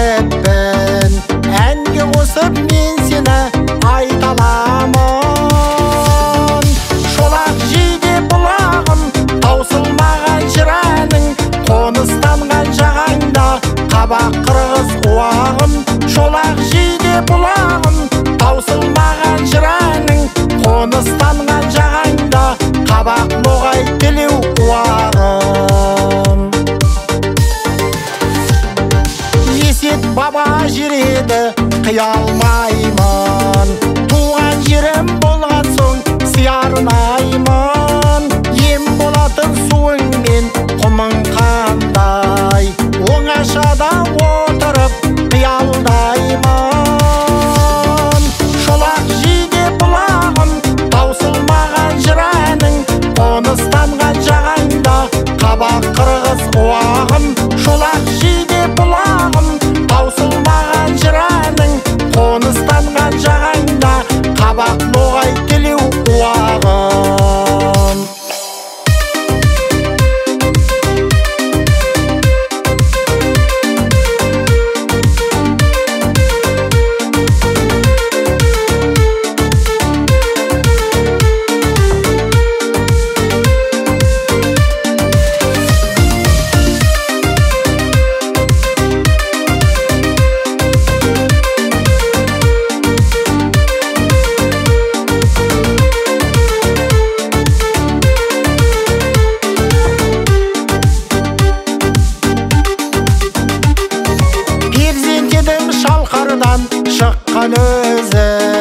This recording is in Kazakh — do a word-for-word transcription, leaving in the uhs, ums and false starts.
келіппін, әнге қосып мен сені айталамын. Шолақ жиде бұлағым, таусылмаған жыр әнің, қоныстанған жағаңда қабақ қырғыз уағым. Шолақ жиде бұлағым, таусылмаған жыр әнің, қоныстанған жағаңда қабақ ноғай телеу уағым. Есет баба жер еді, қия алмаймын, туған жерім болған соң сиярнаймын. Ем болатын суыңмен құмың қандай, оңашада отырып қиялдаймын. Шолақ жиде бұлағым, таусылмаған жыр әнің, қоныстанған жағаңда қабақ қырғыз уағым. Шолақ жиде бұлағым, таусылмаған жыр әнің, қоныстанған жағаңда қабақ ноғай телеу уағым. Перзент едім шалқардан шыққан өзі,